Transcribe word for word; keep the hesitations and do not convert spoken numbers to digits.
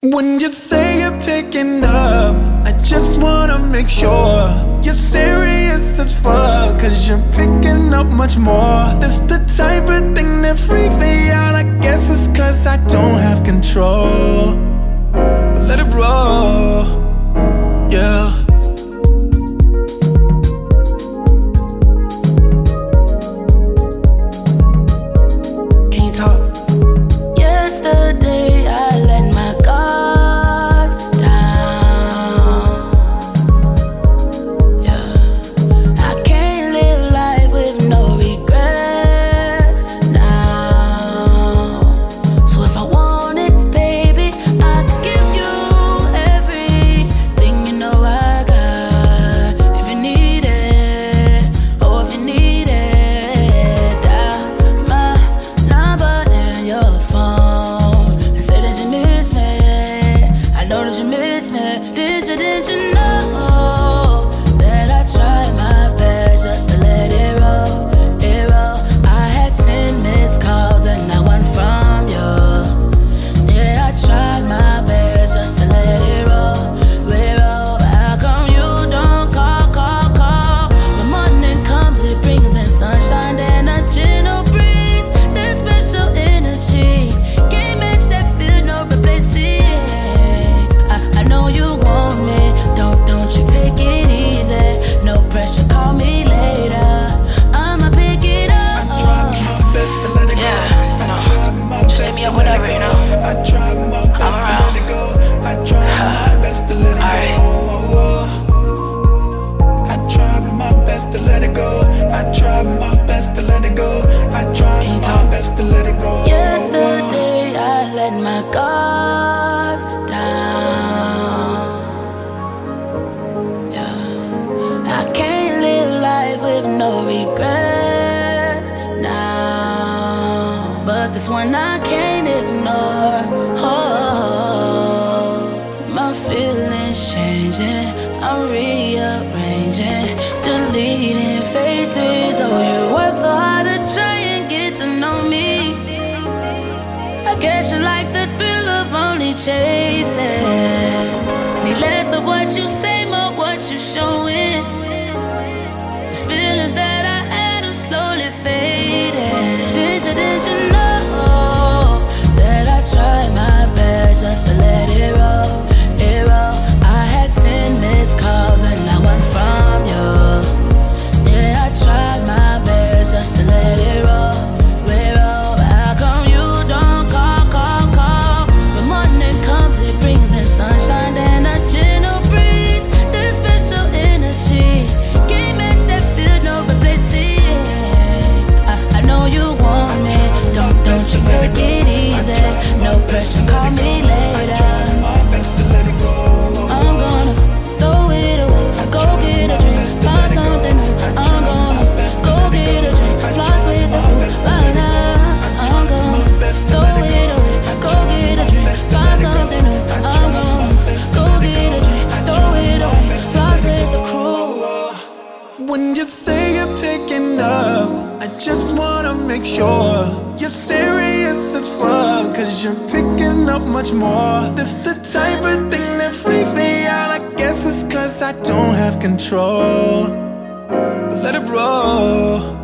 When you say you're picking up, I just wanna make sure you're serious as fuck, cause you're picking up much more. It's the type of thing that freaks me out. I guess it's cause I don't have control, but let it roll, yeah. Can you talk? Yesterday I let my guards down. Yeah, I can't live life with no regrets now. So if I want it, baby, I'd give you everything you know I got. If you need it, oh if you need it, dial my number in your phone and say that you miss me. I know that you miss me. Did you, did you know that I tried my best just to let it roll, it roll? I had ten missed calls and not one from you. Yeah, I tried my best just to let it roll, it roll. How come you don't call, call, call? When morning comes, it brings in sunshine and a gentle breeze. That special energy can't match that feel, no replacing. I, I know you want me, don't, don't you take it easy. No pressure, call me later, I'ma pick it up. I tried my best to let it go. Yeah, I know. I tried my Just best hit me to up let it whenever, go. you know. I tried my best to let it go. I tried my best to let it Alright. go. I tried my best to let it go. I tried my best to let it go. I tried Can you my talk? best to let it go. Yesterday I let my guards down. Yeah, I can't live life with no regrets now, but this one I can't ignore. Oh, my feelings changing, I'm rearranging, deleting faces. Oh, you work so hard to try and get to know me. I guess you like the thrill of only chasing. Need less of what you say, more what you showing. The feelings that I had are slowly fading. Did you, did you know that I tried my best just to let it roll, it roll? I had ten missed calls and not one from you. Yeah, I tried my best just to let it roll, it roll. How come you don't call, call, call? When morning comes, it brings in sunshine and a gentle breeze. That special energy can't match that feel, no replacing. I, I know you want me, don't, don't you take it easy. No pressure, call me later. My best to let it go. I'm gonna throw it away, go get a drink, find something new. I'm gonna go get a drink, flies with the crew right now. I'm gonna throw it away, go get a drink, find something new. I'm gonna go get a drink, throw it away, flies with the crew. When you say you're picking up, I just wanna make sure you're serious as fuck, cause you're picking up much more. This the type of thing that freaks me out. I guess it's cause I don't have control, but let it roll.